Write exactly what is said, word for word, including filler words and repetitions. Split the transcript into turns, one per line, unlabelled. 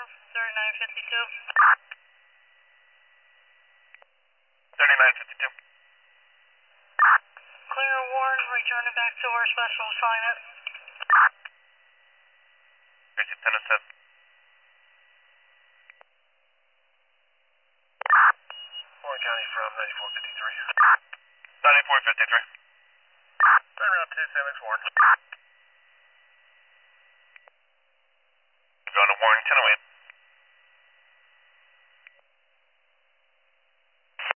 thirty-nine fifty-two.
thirty-nine fifty-two.
Clear Warren, returning back to our special assignment.
Tracy ten oh seven.
Warren County from ninety-four fifty-three.
ninety-four fifty-three.
Turn around two, Sam X Warren.